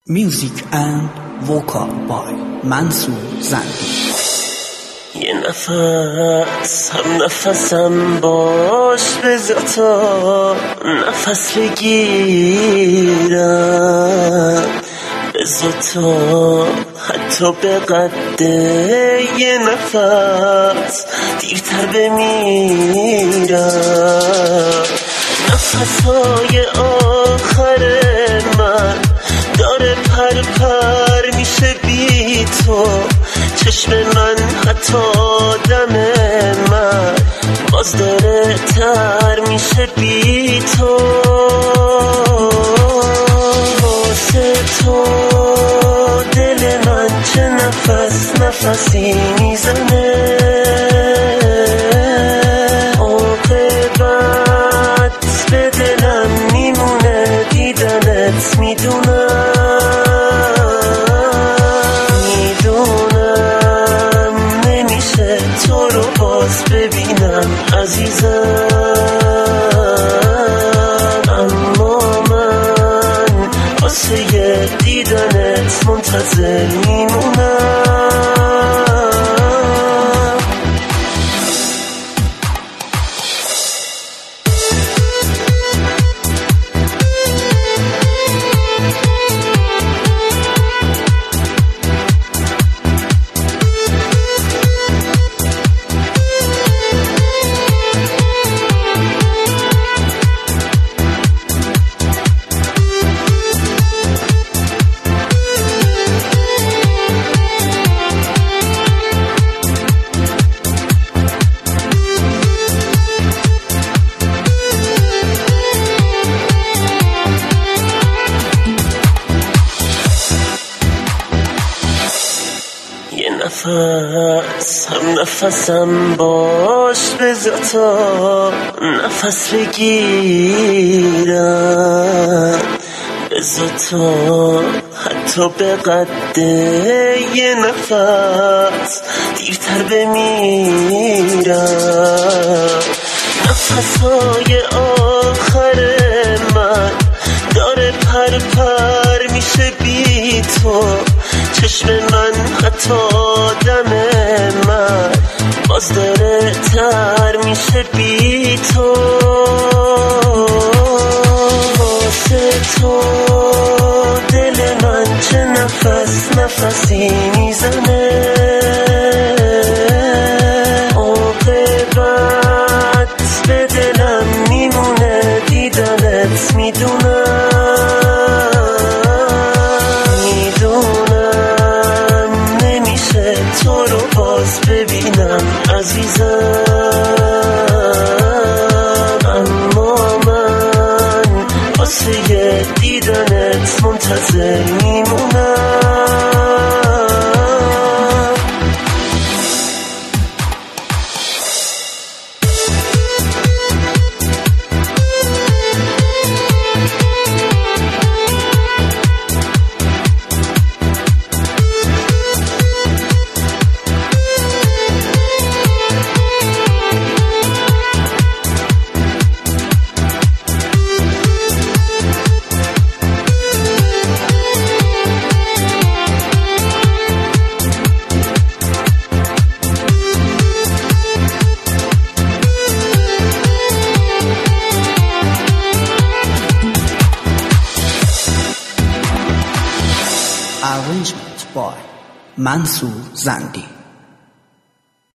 Music and vocal by منصور زندی. یه نفس هم نفسم باش بذار تا نفس بگیرم، بذار تا حتی به قده یه نفس دیرتر بمیرم. نفسهای آخر من داره پر پر میشه بی تو، چشم من حتی دم من باز داره تر میشه بی تو. واسه تو دل من چه نفسی میزنه، عاقبت به دلم میمونه دیدنت. میدونم نمیشه تو رو باز ببینم عزیزم، اما من واسه دیدنت منتظر میمونم. نفس هم نفسم باش بذار تا نفس بگیرم، بذار تا حتی به قده یه نفس دیرتر بمیرم. نفسهای آخر من داره پر پر میشه بی تو، چشم من حتی دم من باز داره تر میشه بی تو. واسه تو دل من چه نفسی میزنه، عاقبت به دلم میمونه دیدنت. میدونم نمیشه تو رو باز ببینم عزیزم، اما من واسه دیدنت منتظر میمونم. Arrangement by منصور زندی.